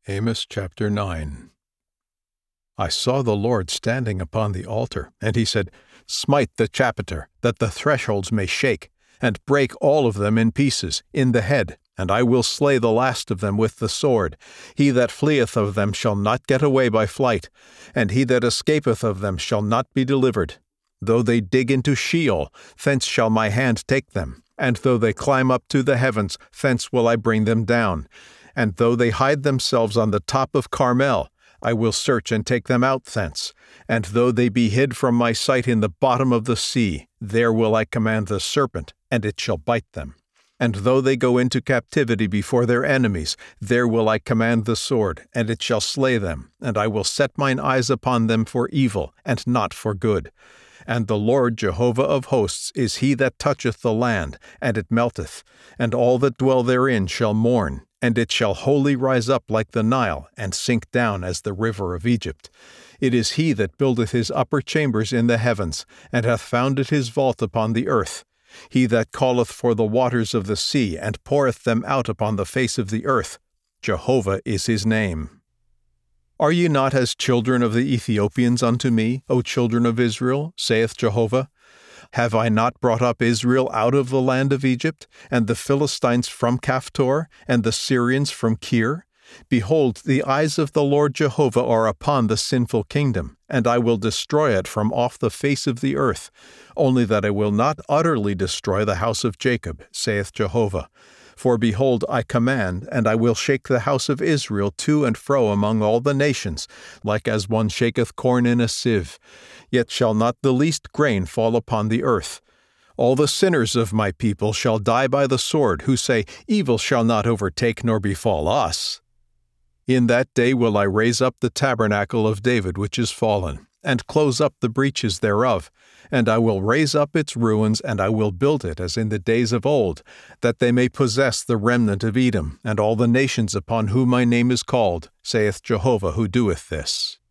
Amos chapter 9. I saw the Lord standing upon the altar, and he said, Smite the chapiter, that the thresholds may shake, and break all of them in pieces, in the head, and I will slay the last of them with the sword. He that fleeth of them shall not get away by flight, and he that escapeth of them shall not be delivered. Though they dig into Sheol, thence shall my hand take them. And though they climb up to the heavens, thence will I bring them down. And though they hide themselves on the top of Carmel, I will search and take them out thence. And though they be hid from my sight in the bottom of the sea, there will I command the serpent, and it shall bite them. And though they go into captivity before their enemies, there will I command the sword, and it shall slay them. And I will set mine eyes upon them for evil, and not for good. And the Lord Jehovah of hosts is he that toucheth the land, and it melteth, and all that dwell therein shall mourn, and it shall wholly rise up like the Nile, and sink down as the river of Egypt. It is he that buildeth his upper chambers in the heavens, and hath founded his vault upon the earth. He that calleth for the waters of the sea, and poureth them out upon the face of the earth. Jehovah is his name. Are ye not as children of the Ethiopians unto me, O children of Israel, saith Jehovah? Have I not brought up Israel out of the land of Egypt, and the Philistines from Caphtor, and the Syrians from Kir? Behold, the eyes of the Lord Jehovah are upon the sinful kingdom, and I will destroy it from off the face of the earth, only that I will not utterly destroy the house of Jacob, saith Jehovah. For behold, I command, and I will shake the house of Israel to and fro among all the nations, like as one shaketh corn in a sieve. Yet shall not the least grain fall upon the earth. All the sinners of my people shall die by the sword, who say, Evil shall not overtake nor befall us. In that day will I raise up the tabernacle of David which is fallen, and close up the breaches thereof. And I will raise up its ruins, and I will build it as in the days of old, that they may possess the remnant of Edom, and all the nations upon whom my name is called, saith Jehovah who doeth this.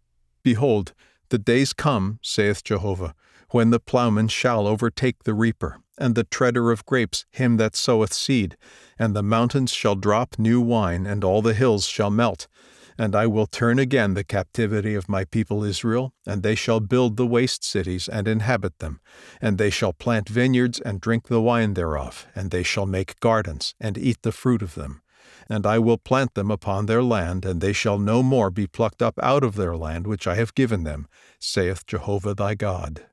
Behold, the days come, saith Jehovah, when the plowman shall overtake the reaper, and the treader of grapes him that soweth seed, and the mountains shall drop new wine, and all the hills shall melt. And I will turn again the captivity of my people Israel, and they shall build the waste cities and inhabit them, and they shall plant vineyards and drink the wine thereof, and they shall make gardens and eat the fruit of them. And I will plant them upon their land, and they shall no more be plucked up out of their land which I have given them, saith Jehovah thy God.